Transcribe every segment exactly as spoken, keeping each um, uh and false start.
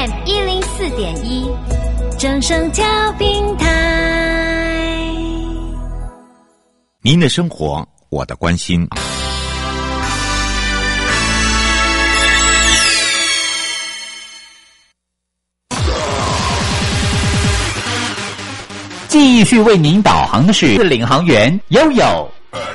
M 一零四点一，正声调频台。 您的生活，我的关心。 继续为您导航的是领航员悠悠。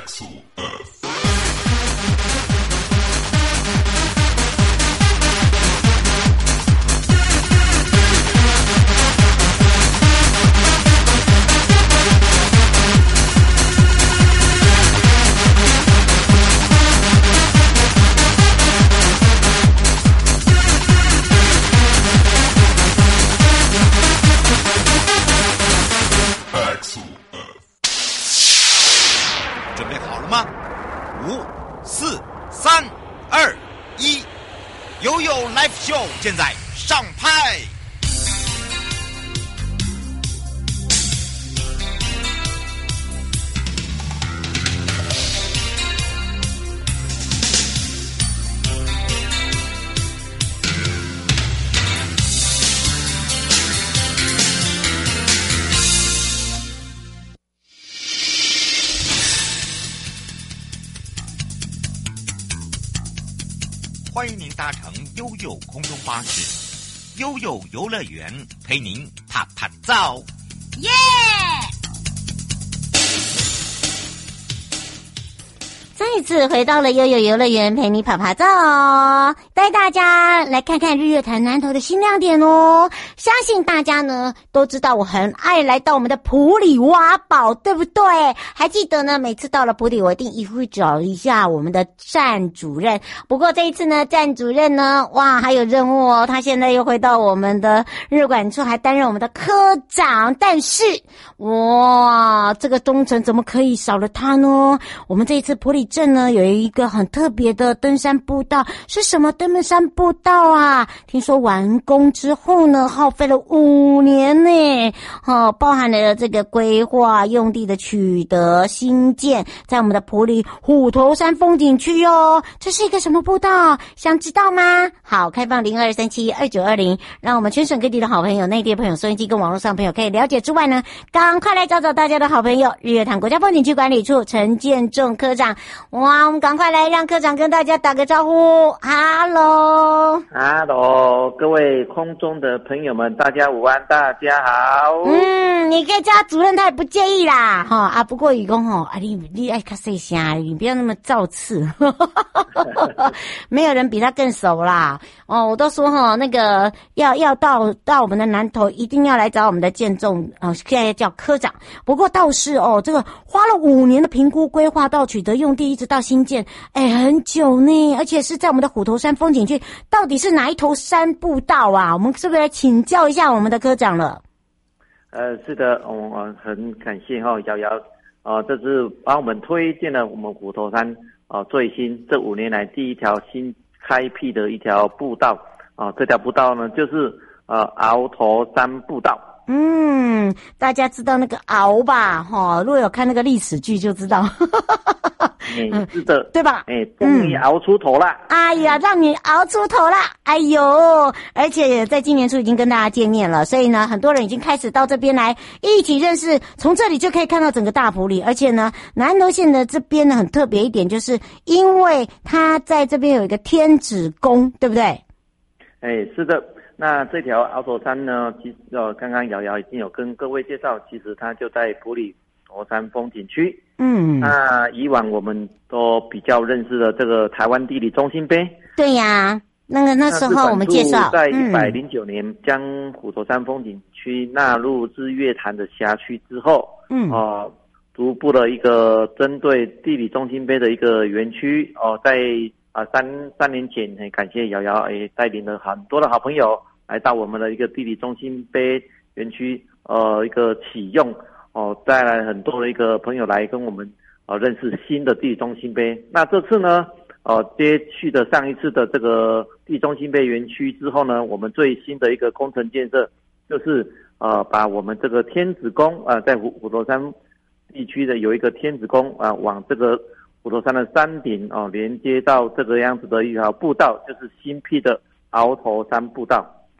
现在上拍。欢迎您搭乘悠悠空中巴士，悠悠游乐园陪您啪啪照， 耶！再一次回到了悠悠游乐园陪你啪啪照哦，带大家来看看日月潭南投的新亮点哦。相信大家呢都知道我很爱来到我们的埔里挖宝，对不对？还记得呢，每次到了埔里我一定一会找一下我们的站主任。不过这一次呢，站主任呢哇还有任务哦，他现在又回到我们的日管处，还担任我们的科长。但是哇这个东城怎么可以少了他呢？我们这一次埔里镇呢有一个很特别的登山步道，是什么登山步道啊？听说完工之后呢耗费了五年呢，哦，包含了这个规划用地的取得新建，在我们的埔里虎头山风景区哦。这是一个什么步道？想知道吗？好，开放零二三七二九二零，让我们全省各地的好朋友、内地的朋友、收音机跟网络上朋友可以了解之外呢，赶快来找找大家的好朋友日月潭国家风景区管理处陈建仲科长。哇，我们赶快来让科长跟大家打个招呼。哈喽哈喽，各位空中的朋友们，大家午安，大家好。 嗯，你可以叫他主任，他也不介意啦。哈啊，不过宇公吼，啊你你爱较细声，你不要那么造次。没有人比他更熟啦。哦，我都说哈，那个要要到到我们的南投，一定要来找我们的建仲，呃，现在叫科长。不过倒是哦，这个花了五年的评估规划到取得用地，一直到新建，哎，很久呢，而且是在我们的虎头山风景区，到底是哪一头山步道啊？我们是不是来请教一下我们的科长了？ 呃，是的，我、哦、很感谢哈、哦、瑶瑶，呃，这是帮我们推荐了我们虎头山呃最新这五年来第一条新开辟的一条步道啊、呃，这条步道呢就是呃鳌头山步道。 嗯，大家知道那个鳌吧？哈，如果有看那个历史剧就知道。 嗯，是的， 对吧？ 哎，终于熬出头了！ 哎呀，让你熬出头了！哎呦，而且在今年初已经跟大家见面了，所以呢，很多人已经开始到这边来一起认识。从这里就可以看到整个大埔里，而且呢，南投县的这边呢很特别一点，就是因为它在这边有一个天子宫，对不对？ 哎，是的。那这条鳌头山呢，其实呃，刚刚瑶瑶已经有跟各位介绍，其实它就在埔里虎头山风景区。嗯，那以往我们都比较认识的这个台湾地理中心碑。 对呀，那个那时候我们介绍， 在一百零九年将虎头山风景区纳入日月潭的辖区之后，嗯，哦、呃，逐步的一个针对地理中心碑的一个园区，哦、呃，在啊三三年前，很感谢瑶瑶诶带领了很多的好朋友来到我们的一个地理中心碑园区，呃，一个启用。哦，带来很多的一个朋友来跟我们呃认识新的地理中心碑。那这次呢，呃，接续的上一次的这个地理中心碑园区之后呢，我们最新的一个工程建设就是呃把我们这个天子宫啊、呃，在虎虎头山地区的有一个天子宫啊、呃，往这个虎头山的山顶哦、呃，连接到这个样子的一条步道，就是新辟的鳌头山步道。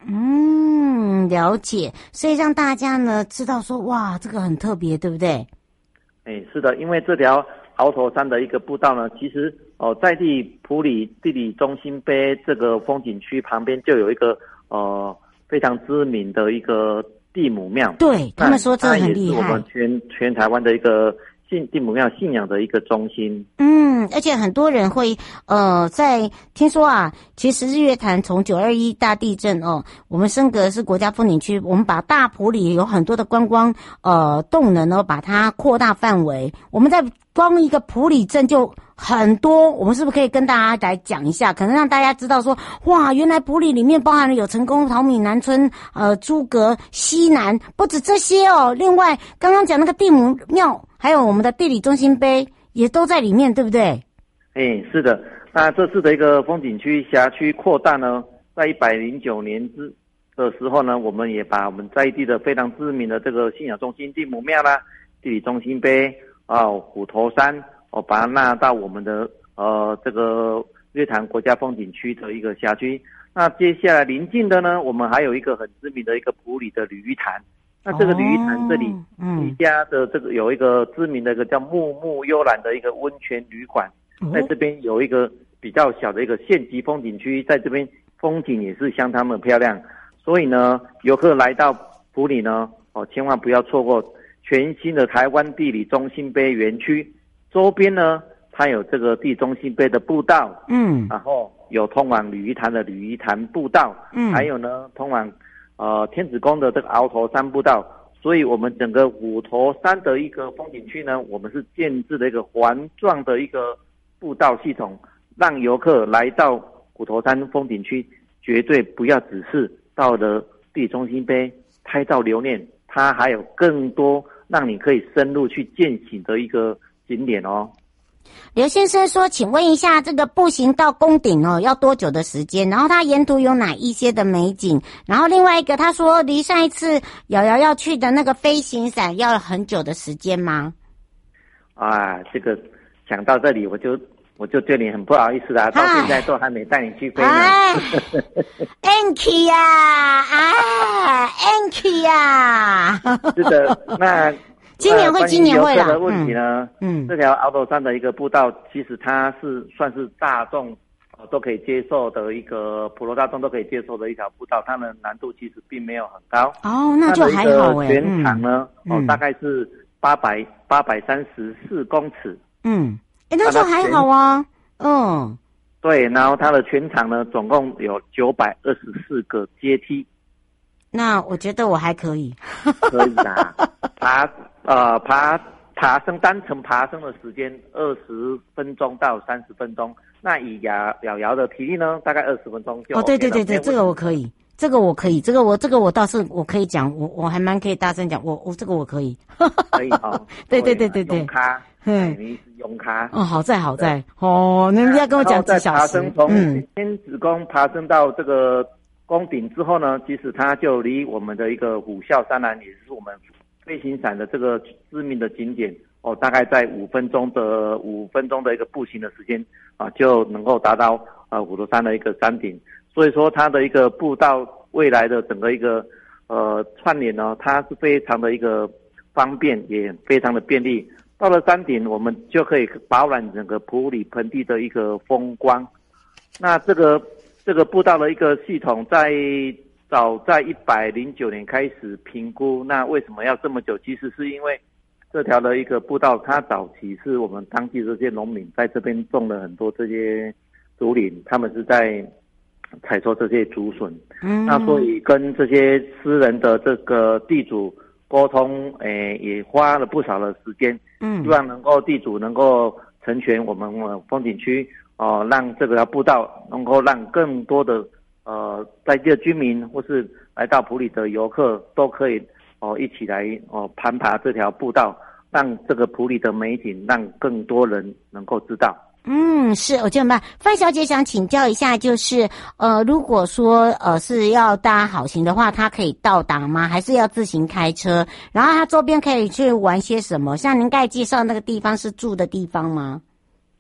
嗯，了解。所以让大家呢知道说，哇，这个很特别，对不对？ 哎，是的，因为这条鳌头山的一个步道呢，其实哦，在地埔里地理中心碑这个风景区旁边就有一个呃非常知名的一个地母庙。 对，他们说这很厉害， 它也是我们全全台湾的一个信地母庙信仰的一个中心。 嗯，而且很多人会呃，在听说啊，其实日月潭从九二一大地震哦，我们升格是国家风景区，我们把大埔里有很多的观光呃动能呢，把它扩大范围。我们在光一个埔里镇就很多，我们是不是可以跟大家来讲一下，可能让大家知道说，哇，原来埔里里面包含了有成功、桃米、南村、呃诸葛、西南，不止这些哦。另外，刚刚讲那个地母庙，还有我们的地理中心碑也都在里面，对不对？ 哎，是的。那这次的一个风景区辖区扩大呢，在一百零九年之的时候呢，我们也把我们在地的非常知名的这个信仰中心地母庙啦、地理中心碑啊、虎头山哦，把它纳到我们的呃这个日月潭国家风景区的一个辖区。那接下来临近的呢，我们还有一个很知名的一个埔里的鲤鱼潭。那这个鲤鱼潭这里，一家的这个有一个知名的一个叫木木幽兰的一个温泉旅馆，在这边有一个比较小的一个县级风景区，在这边风景也是相当的漂亮。所以呢，游客来到埔里呢，哦，千万不要错过全新的台湾地理中心碑园区。周边呢，它有这个地中心碑的步道，嗯，然后有通往鲤鱼潭的鲤鱼潭步道，嗯，还有呢，通往呃天子宫的这个鳌头山步道。所以我们整个虎头山的一个风景区呢，我们是建制了一个环状的一个步道系统，让游客来到虎头山风景区，绝对不要只是到了地中心碑拍照留念，它还有更多让你可以深入去践行的一个景点哦。 刘先生说，请问一下，这个步行到宫顶哦，要多久的时间？然后他沿途有哪一些的美景？然后另外一个，他说离上一次瑶瑶要去的那个飞行伞要很久的时间吗？ 啊，这个讲到这里，我就我就对你很不好意思啦，到现在都还没带你去飞呢。 哎 Anki 呀，啊 Anki 呀， 是的，那。 今年会，今年会啦。 的问题呢，嗯，这条鳌头山的一个步道，其实它是算是大众呃都可以接受的一个普罗大众都可以接受的一条步道，它的难度其实并没有很高。 哦，那就还好哎。 全长呢，嗯、哦，大概是八百八百三十四公尺。 嗯，哎，那就还好啊。嗯， 对，然后它的全长呢，总共有九百二十四个阶梯。 那我觉得我还可以。 可以的，爬。呃，爬爬升单程爬升的时间二十分钟到三十分钟。那以瑶瑶瑶的体力呢，大概二十分钟就 OK 了。 哦，对对对对，这个我可以，这个我可以，这个我这个我倒是我可以讲，我我还蛮可以大声讲，我我这个我可以。 可以哦。 对对对对对。 用咖，嗯，你是用咖。 哦，好在好在哦，你们要跟我讲几小时。 从天子宫爬升到这个宫顶之后呢，其实它就离我们的一个虎啸山南，也是我们飞行伞的这个知名的景点哦，大概在五分钟的五分钟的一个步行的时间啊，就能够达到呃虎头山的一个山顶。所以说它的一个步道未来的整个一个呃串联呢，它是非常的一个方便，也非常的便利。到了山顶，我们就可以饱览整个埔里盆地的一个风光。那这个这个步道的一个系统在。早在一百零九年开始评估，那为什么要这么久？其实是因为这条的一个步道，它早期是我们当地这些农民在这边种了很多这些竹林，他们是在采收这些竹笋。嗯，那所以跟这些私人的这个地主沟通，诶，也花了不少的时间。嗯，希望能够地主能够成全我们风景区，哦、呃，让这个步道能够让更多的。呃，在地的居民或是来到埔里的游客都可以哦、呃、一起来哦、呃、攀爬这条步道，让这个埔里的美景让更多人能够知道。 嗯，是，我这样办。范小姐想请教一下，就是呃，如果说呃是要搭好行的话，它可以到达吗？还是要自行开车？然后它周边可以去玩些什么？像您刚才介绍那个地方是住的地方吗？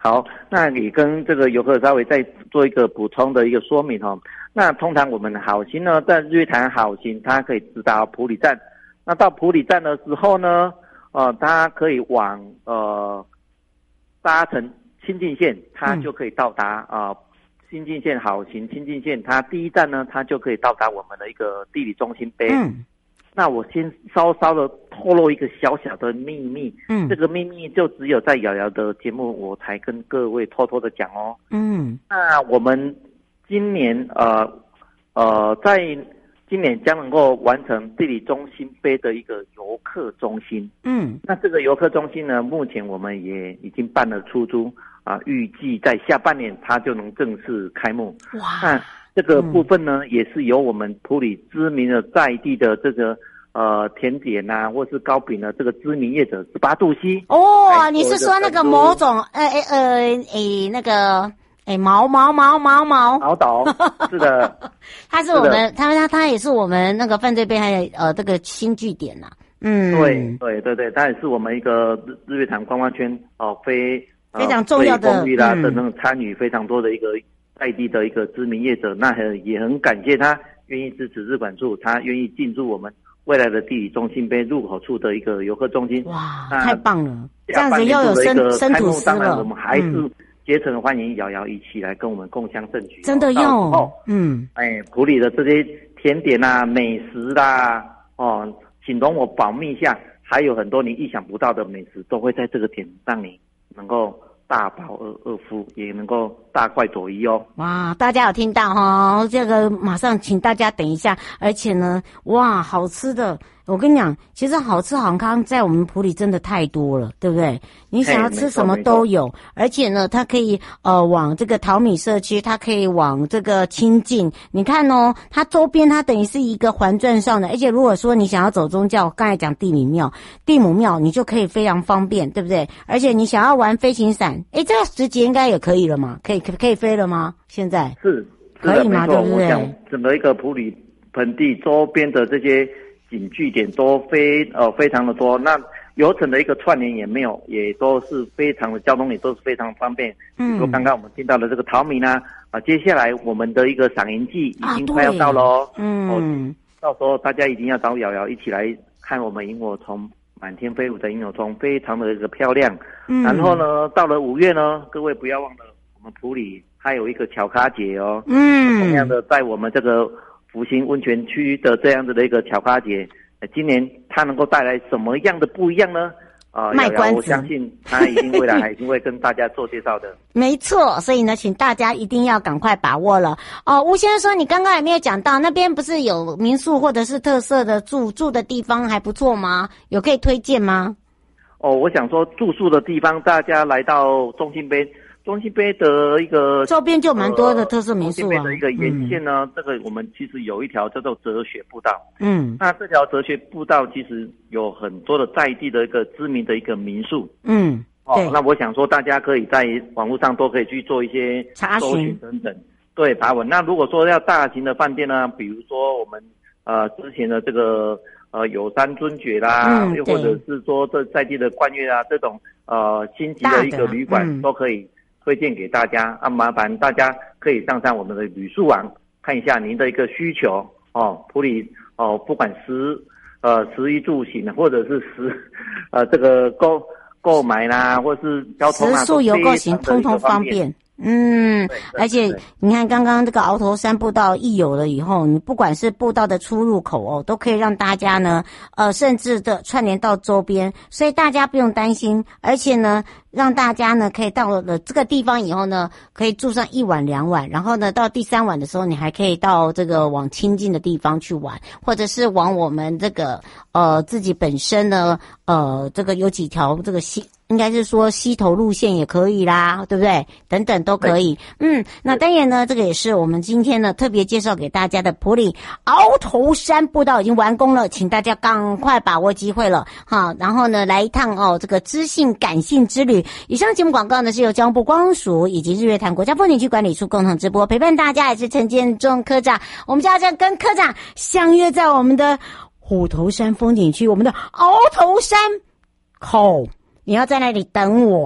好，那你跟这个游客稍微再做一个补充的一个说明哦。那通常我们好行呢，在日月潭好行，它可以直达埔里站。那到埔里站的时候呢，呃，它可以往呃搭乘清境线，它就可以到达啊、呃、清境线好行清境线，它第一站呢，它就可以到达我们的一个地理中心碑。嗯。那我先稍稍的透露一个小小的秘密，嗯，这个秘密就只有在瑶瑶的节目我才跟各位偷偷的讲哦。嗯，那我们今年呃呃在今年将能够完成地理中心碑的一个游客中心。嗯，那这个游客中心呢，目前我们也已经办了出租啊，预计在下半年它就能正式开幕。哇！那这个部分呢，嗯、也是由我们埔里知名的在地的这个呃甜点啊，或是糕饼的这个知名业者十八度 C。 哦，你是说那个某种呃呃诶那个诶毛毛毛毛毛毛岛？是的， 他是我们他他他也是我们那个犯罪被害呃这个新据点呐、啊。嗯， 对对对对，他也是我们一个日日月潭观光圈哦、呃、非、 呃、非常重要的公益啦等等参与非常多的一个。在地的一个知名业者，那很也很感谢他愿意支持日管处，他愿意进驻我们未来的地理中心碑入口处的一个游客中心。 哇，太棒了！这样子又有生生吐司了。 当然，我们还是竭诚欢迎瑶瑶一起来跟我们共襄盛举。 真的要，嗯， 哎，埔里的这些甜点啊、美食啦、啊，哦，请容我保密一下，还有很多你意想不到的美食都会在这个点让你能够。大饱二二夫，也能够大快朵颐哦！ 哇，大家有听到哈？这个马上请大家等一下，而且呢，哇，好吃的，我跟你讲，其实好吃好康在我们埔里真的太多了，对不对？你想要吃什么都有，而且呢，它可以呃往这个桃米社区，它可以往这个清境。你看哦，它周边它等于是一个环转上的，而且如果说你想要走宗教，刚才讲地理庙、地母庙，你就可以非常方便，对不对？而且你想要玩飞行伞，诶，这个时节应该也可以了嘛？可以可可以飞了吗？现在是可以吗？对不对？ 我想整个一个埔里盆地周边的这些景据点都非呃非常的多，那游程的一个串联也没有，也都是非常的交通也都是非常方便。嗯，比如说刚刚我们听到的这个桃米呢，啊，接下来我们的一个赏萤季已经快要到了哦。嗯、哦，到时候大家一定要找瑶瑶一起来看我们萤火虫满天飞舞的萤火虫，非常的一个漂亮。嗯，然后呢，到了五月呢，各位不要忘了我们埔里还有一个巧咖节哦。嗯，同样的在我们这个福兴温泉区的这样子的一个巧咖节，今年它能够带来什么样的不一样呢？啊、呃， 卖关子， 我相信它一定未来还一定会跟大家做介绍的。 没错，所以呢，请大家一定要赶快把握了。哦，吴先生说你刚刚也没有讲到，那边不是有民宿或者是特色的住住的地方还不错吗？有可以推荐吗？ 哦，我想说住宿的地方，大家来到中心碑。中心碑的一个周边就蛮多的特色民宿啊。 中心碑的一个沿线呢、嗯，这个我们其实有一条叫做哲学步道。嗯，那这条哲学步道其实有很多的在地的一个知名的一个民宿。嗯，哦，那我想说大家可以在网络上都可以去做一些搜寻等等，对，爬文。那如果说要大型的饭店呢，比如说我们呃之前的这个呃有山尊爵啦，嗯、又或者是说这在地的冠岳啊这种呃星级的一个旅馆、嗯、都可以。推荐给大家啊，麻烦大家可以上上我们的旅宿网看一下您的一个需求哦。埔里哦，不管食呃食衣住行，或者是食呃这个购购买啦，或是交通啊， 食宿游购行通通方便。嗯，而且你看刚刚这个鳌头山步道一有了以后，你不管是步道的出入口哦，都可以让大家呢，呃，甚至的串联到周边，所以大家不用担心。而且呢，让大家呢可以到了这个地方以后呢，可以住上一晚两晚，然后呢到第三晚的时候，你还可以到这个往清境的地方去玩，或者是往我们这个呃自己本身呢，呃，这个有几条这个西。应该是说溪头路线也可以啦，对不对？等等都可以。嗯，那当然呢，这个也是我们今天呢特别介绍给大家的埔里鳌头山步道已经完工了，请大家赶快把握机会了哈。然后呢，来一趟哦这个知性感性之旅。以上节目广告呢是由交通部观光署以及日月潭国家风景区管理处共同直播，陪伴大家也是陈建中科长。我们就要这样跟科长相约在我们的虎头山风景区，我们的鳌头山口。你要在那里等我，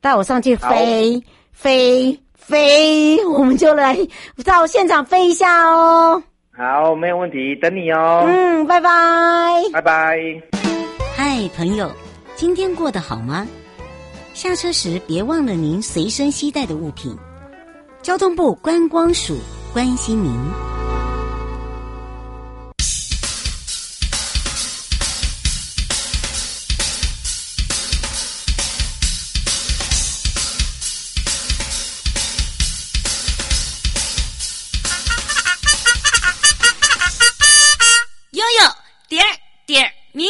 带我上去飞飞飞，我们就来到现场飞一下哦。 好，没有问题，等你哦。 嗯，拜拜， 拜拜。 嗨，朋友，今天过得好吗？下车时别忘了您随身携带的物品。交通部观光署关心您。 悠悠点儿点儿名。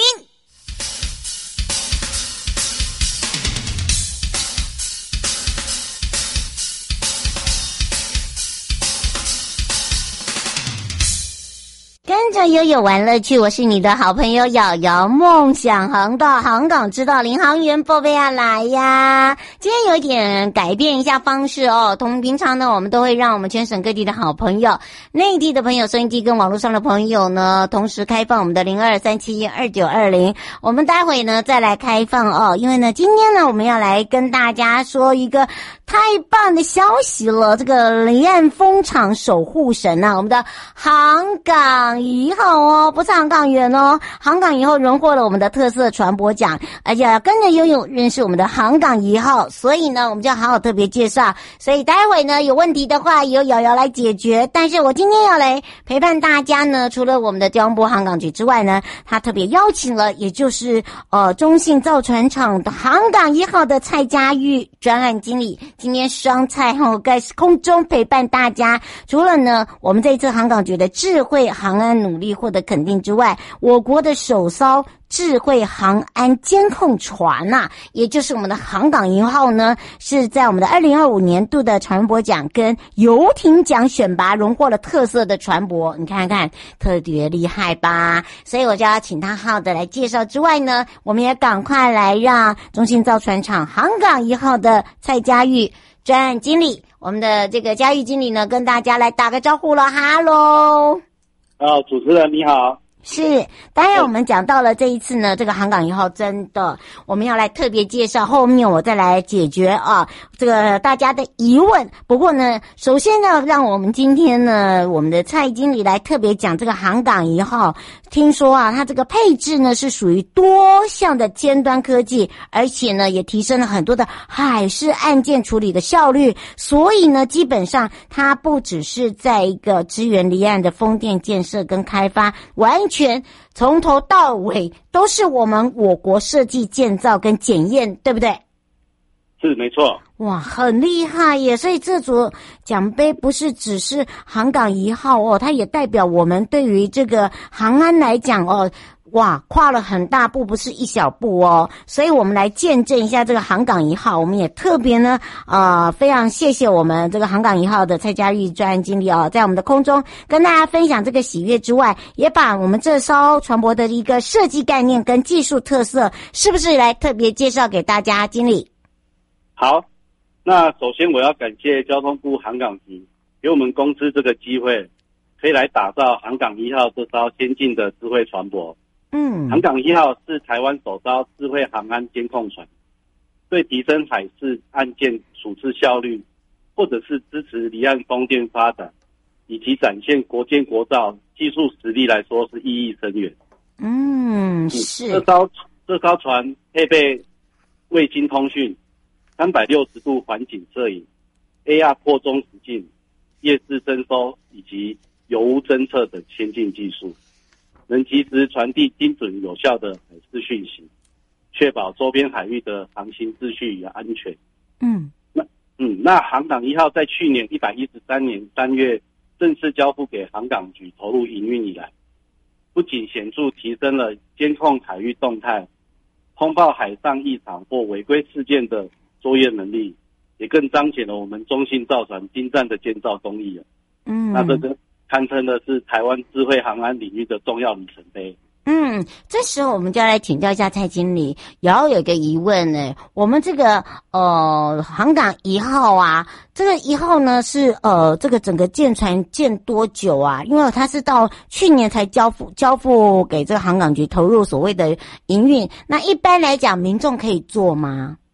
跟着悠悠玩乐趣，我是你的好朋友瑶瑶。梦想航道，航港知道，领航员宝贝要来呀！今天有一点改变一下方式哦。同平常呢，我们都会让我们全省各地的好朋友、内地的朋友、收音机跟网络上的朋友呢，同时开放我们的零二三七二九二零。我们待会呢再来开放哦，因为呢，今天呢我们要来跟大家说一个太棒的消息了。这个离岸风场守护神啊，我们的航港一号哦，不是航港员哦，航港一号荣获了我们的特色船舶奖，而且要跟着悠悠认识我们的航港一号，所以呢我们就要好好特别介绍。所以待会呢有问题的话由瑶瑶来解决，但是我今天要来陪伴大家呢，除了我们的交通部航港局之外呢，他特别邀请了，也就是呃中信造船厂的航港一号的蔡佳玉专案经理，今天双蔡后在空中陪伴大家。除了呢我们这一次航港局的智慧航安努力获得肯定之外，我国的首艘智慧航安监控船呐、啊，也就是我们的航港一号呢，是在我们的二零二五年度的船舶奖跟游艇奖选拔荣获了特色的船舶，你看看特别厉害吧？所以我就要请他好的来介绍之外呢，我们也赶快来让中信造船厂航港一号的蔡佳玉专案经理，我们的这个佳玉经理呢，跟大家来打个招呼了。哈喽。 哦，主持人你好。 是，当然我们讲到了这一次呢，这个航港一号真的我们要来特别介绍，后面我再来解决啊这个大家的疑问。不过呢，首先呢，让我们今天呢，我们的蔡经理来特别讲这个航港一号。听说啊，它这个配置呢是属于多项的尖端科技，而且呢也提升了很多的海事案件处理的效率。所以呢，基本上它不只是在一个支援离岸的风电建设跟开发，完全从头到尾都是我们我国设计建造跟检验，对不对？ 是没错。 哇，很厉害耶！所以这组奖杯不是只是航港一号哦，它也代表我们对于这个航安来讲哦，哇，跨了很大步，不是一小步哦。所以我们来见证一下这个航港一号，我们也特别呢，呃，非常谢谢我们这个航港一号的蔡佳玉专案经理哦，在我们的空中跟大家分享这个喜悦之外，也把我们这艘船舶的一个设计概念跟技术特色，是不是来特别介绍给大家，经理？ 好。那首先我要感谢交通部航港局给我们公司这个机会，可以来打造航港一号这艘先进的智慧船舶。嗯，航港一号是台湾首艘智慧航安监控船，对提升海事案件处置效率，或者是支持离岸风电发展，以及展现国建国造技术实力来说是意义深远。嗯，是。这艘这艘船配备卫星通讯、三百六十度环景摄影、A R 扩中实境、夜视侦收以及油污侦测等先进技术，能及时传递精准有效的海事讯息，确保周边海域的航行秩序与安全。嗯，那嗯，那航港一号在去年一百一十三年三月正式交付给航港局投入营运以来，不仅显著提升了监控海域动态、通报海上异常或违规事件的作业能力，也更彰显了我们中信造船精湛的建造工艺了。嗯，那这个堪称的是台湾智慧航安领域的重要里程碑。 嗯，这时候我们就要来请教一下蔡经理，然后有一个疑问呢，我们这个呃航港一号啊，这个一号呢是呃这个整个建船建多久啊？因为它是到去年才交付交付给这个航港局投入所谓的营运，那一般来讲民众可以坐吗？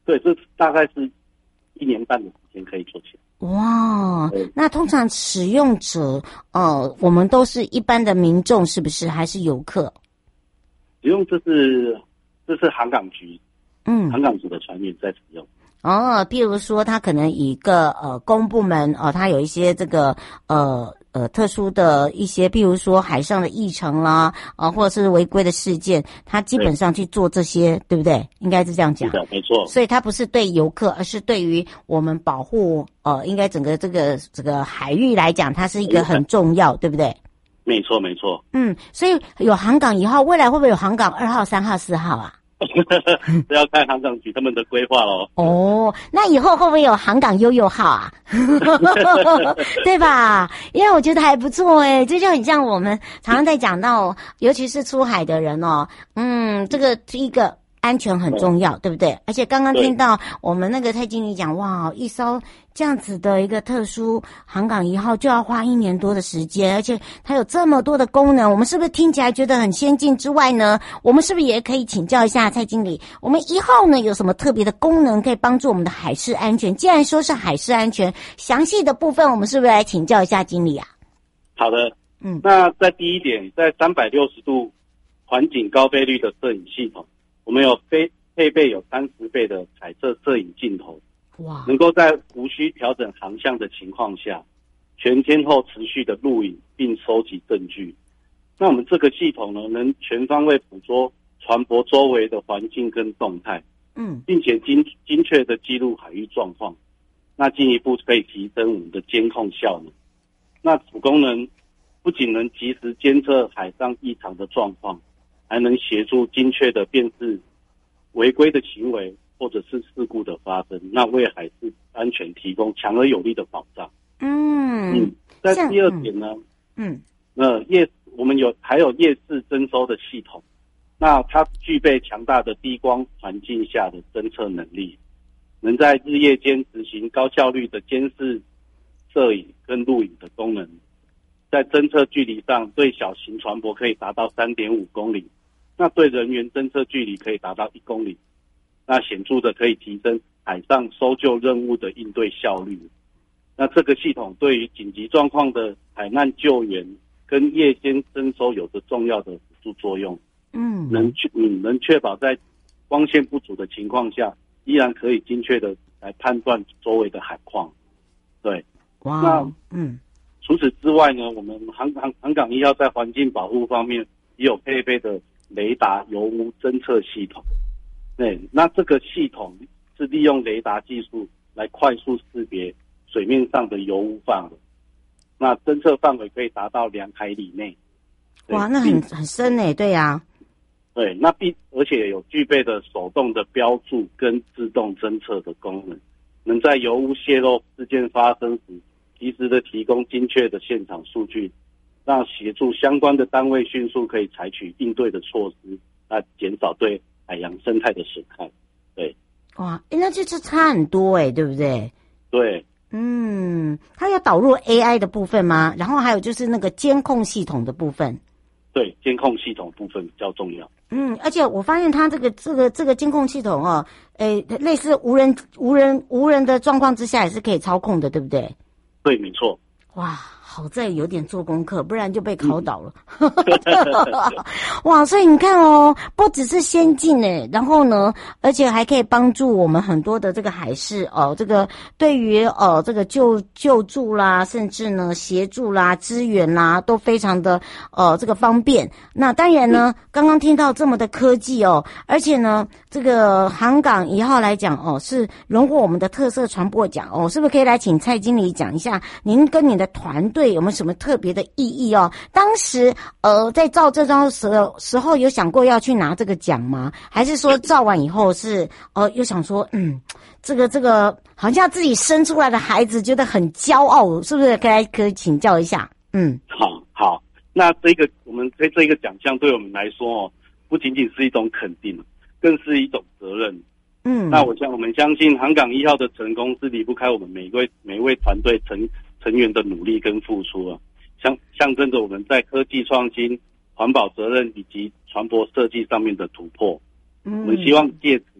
对，这大概是一年半的时间可以做起来。 哇，那通常使用者，呃，我们都是一般的民众，是不是？还是游客？ 使用这是这是航港局， 嗯， 航港局的船员在使用。 哦，譬如说，他可能一个呃公部门哦，他有一些这个呃呃特殊的一些，譬如说海上的议程啦，啊、呃，或者是违规的事件，他基本上去做这些， 对, 对不对？应该是这样讲。 是的，没错。 所以它不是对游客，而是对于我们保护呃，应该整个这个这个海域来讲，它是一个很重要，对不对？ 没错，没错。 嗯，所以有航港一号，未来会不会有航港二号、三号、四号啊？ 这要看航港局他们的规划咯。 哦，那以后会不会有航港悠悠号啊？对吧？因为我觉得还不错诶，这就很像我们常常在讲到，尤其是出海的人哦，嗯，这个第一个安全很重要，对不对？而且刚刚听到我们那个蔡经理讲，哇，一艘这样子的一个特殊航港一号就要花一年多的时间，而且它有这么多的功能，我们是不是听起来觉得很先进之外呢？我们是不是也可以请教一下蔡经理，我们一号呢有什么特别的功能可以帮助我们的海事安全？既然说是海事安全，详细的部分我们是不是来请教一下经理啊？ 好的， 嗯， 那在第一点，在三百六十度环景高倍率的摄影系统，我们有配配备有三十倍的彩色摄影镜头， 哇， 能够在无需调整航向的情况下，全天候持续的录影并收集证据。那我们这个系统呢，能全方位捕捉船舶周围的环境跟动态， 嗯， 并且精精确的记录海域状况，那进一步可以提升我们的监控效能。那此功能不仅能及时监测海上异常的状况，还能协助精确的辨识违规的行为或者是事故的发生，那为海事安全提供强而有力的保障。 嗯嗯，在第二点呢， 嗯， 那夜我们有还有夜视侦收的系统，那它具备强大的低光环境下的侦测能力，能在日夜间执行高效率的监视、摄影跟录影的功能。在侦测距离上，对小型船舶可以达到 三点五公里，那对人员侦测距离可以达到一公里，那显著的可以提升海上搜救任务的应对效率。那这个系统对于紧急状况的海难救援跟夜间侦收有着重要的辅助作用。 嗯， 能确嗯能确保在光线不足的情况下，依然可以精确的来判断周围的海况。对， 哇， 那嗯。 除此之外呢，我们航航航港一号在环境保护方面也有配备的雷达油污侦测系统。对，那这个系统是利用雷达技术来快速识别水面上的油污范围，那侦测范围可以达到两海里内。 哇，那很很深诶，对呀、啊。 对，那并而且有具备的手动的标注跟自动侦测的功能，能在油污泄漏事件发生时，及时的提供精确的现场数据，让协助相关的单位迅速可以采取应对的措施，那减少对海洋生态的损害。对， 哇，那这这差很多诶，对不对？ 对， 嗯，它有导入 A I 的部分吗？然后还有就是那个监控系统的部分。 对，监控系统部分比较重要。 嗯，而且我发现它这个这个这个监控系统哦，诶，类似无人无人无人的状况之下也是可以操控的，对不对？ 对，没错。 哇，好在有点做功课，不然就被考倒了。嗯、哇，所以你看哦，不只是先进诶，然后呢，而且还可以帮助我们很多的这个海事哦，这个对于呃这个救救助啦，甚至呢协助啦、支援啦，都非常的呃这个方便。那当然呢，刚刚听到这么的科技哦，而且呢，这个航港一号来讲哦，是荣获我们的特色船舶奖哦，是不是可以来请蔡经理讲一下，您跟你的团队有没有什么特别的意义哦？当时呃在造这张时时候有想过要去拿这个奖吗？还是说造完以后是呃又想说嗯这个这个好像自己生出来的孩子觉得很骄傲，是不是可以可以请教一下？嗯， 好好，那这个我们这这个奖项对我们来说哦，不仅仅是一种肯定，更是一种责任。嗯，那我相我们相信航港一号的成功是离不开我们每一位每一位团队成成员的努力跟付出啊，象象征着我们在科技创新、环保责任以及船舶设计上面的突破。嗯，我们希望借此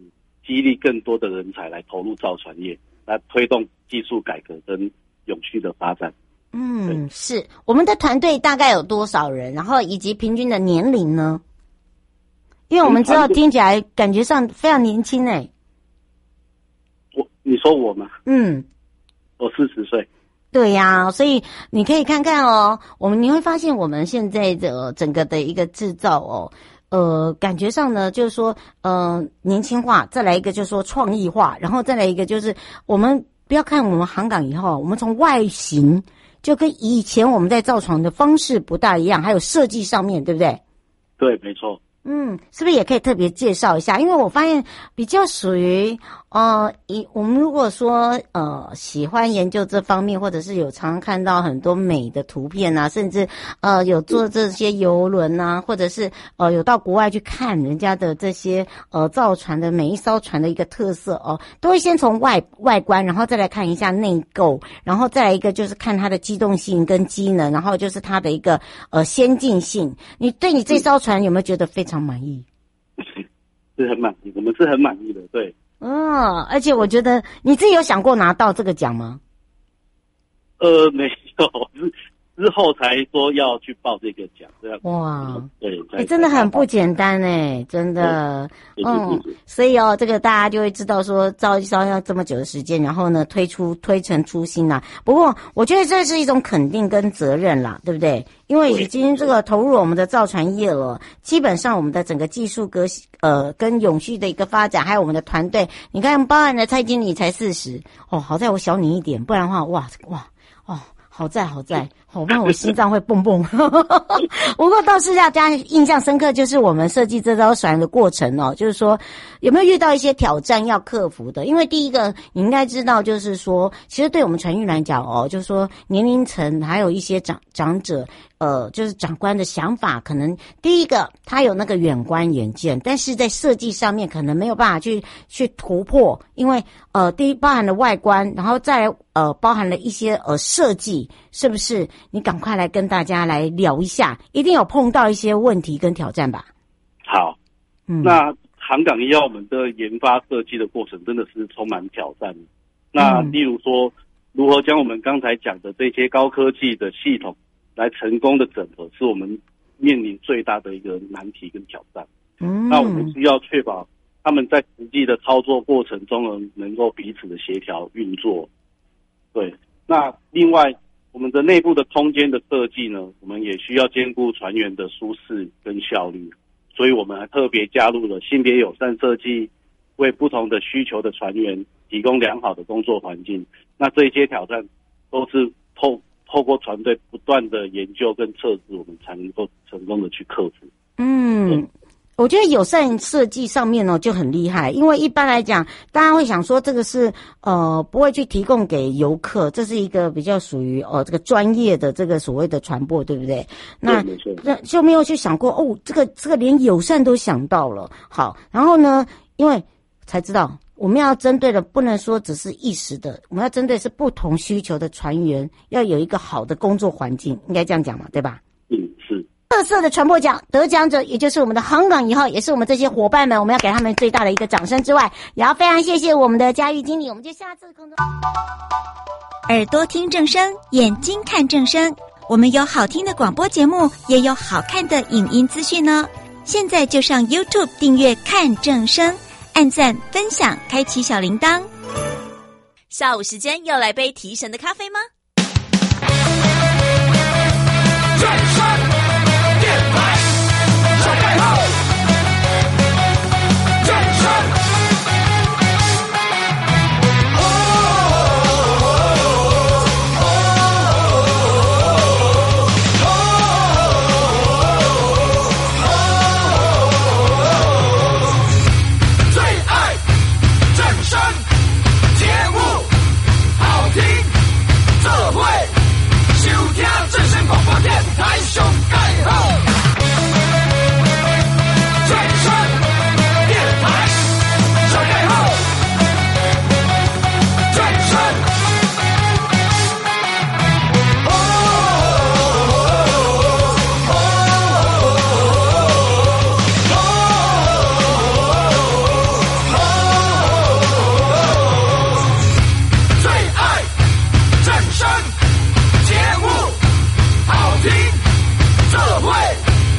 激励更多的人才来投入造船业，来推动技术改革跟永续的发展。 嗯，是我们的团队大概有多少人？然后以及平均的年龄呢？因为我们知道听起来感觉上非常年轻诶。 我你说我吗？ 嗯， 我四十岁。 对呀、啊，所以你可以看看哦，我们你会发现我们现在的整个的一个制造哦，呃，感觉上呢就是说呃年轻化，再来一个就是说创意化，然后再来一个就是我们不要看我们航港以后，我们从外形就跟以前我们在造船的方式不大一样，还有设计上面，对不对？ 对，没错。 嗯，是不是也可以特别介绍一下？因为我发现比较属于呃，以我们如果说呃喜欢研究这方面，或者是有常常看到很多美的图片啊，甚至呃有做这些游轮啊，或者是呃有到国外去看人家的这些呃造船的每一艘船的一个特色哦，都会先从外外观，然后再来看一下内构，然后再来一个就是看它的机动性跟机能，然后就是它的一个呃先进性。你对你这艘船有没有觉得非常满意？ 是很满意，我们是很满意的，对。 嗯，而且我觉得你自己有想过拿到这个奖吗？ 呃，没有，之之后才说要去报这个奖，这样。 哇， 对， 哎、欸，真的很不简单哎，真的，嗯，所以哦，这个大家就会知道说，造一艘要这么久的时间，然后呢，推出推陈出新啦。不过，我觉得这是一种肯定跟责任啦，对不对？因为已经这个投入我们的造船业了，基本上我们的整个技术革呃跟永续的一个发展，还有我们的团队，你看，包含的蔡经理才四十哦，好在我小你一点，不然的话，哇哇哦。好在好在，好不然我心脏会蹦蹦。不过倒是大家印象深刻，就是我们设计这艘船的过程哦，就是说有没有遇到一些挑战要克服的？因为第一个你应该知道，就是说，其实对我们船运来讲哦，就是说年龄层还有一些长长者。呃，就是长官的想法，可能第一个他有那个远观远见，但是在设计上面可能没有办法去去突破，因为呃，第一包含了外观，然后再来呃包含了一些呃设计，是不是？你赶快来跟大家来聊一下，一定有碰到一些问题跟挑战吧？ 好，嗯，那航港一号我们的研发设计的过程真的是充满挑战。那例如说，如何将我们刚才讲的这些高科技的系统来成功的整合，是我们面临最大的一个难题跟挑战。嗯，那我们需要确保他们在实际的操作过程中能能够彼此的协调运作。对，那另外我们的内部的空间的设计呢，我们也需要兼顾船员的舒适跟效率，所以我们还特别加入了性别友善设计，为不同的需求的船员提供良好的工作环境。那这些挑战都是透透过团队不断的研究跟测试，我们才能够成功的去克服。 嗯，我觉得友善设计上面呢就很厉害，因为一般来讲，大家会想说这个是呃不会去提供给游客，这是一个比较属于呃这个专业的这个所谓的传播，对不对？那那就没有去想过哦，这个这个连友善都想到了。好，然后呢，因为才知道。我们要针对的不能说只是一时的，我们要针对是不同需求的船员，要有一个好的工作环境，应该这样讲嘛，对吧？ 嗯，是。 特色的传播奖得奖者，也就是我们的航港一号，也是我们这些伙伴们，我们要给他们最大的一个掌声之外，也要非常谢谢我们的嘉玉经理，我们就下次空中。 耳朵听正声，眼睛看正声，我们有好听的广播节目，也有好看的影音资讯呢。现在就上 YouTube 订阅看正声。按赞、分享、开启小铃铛。 下午时间要来杯提神的咖啡吗？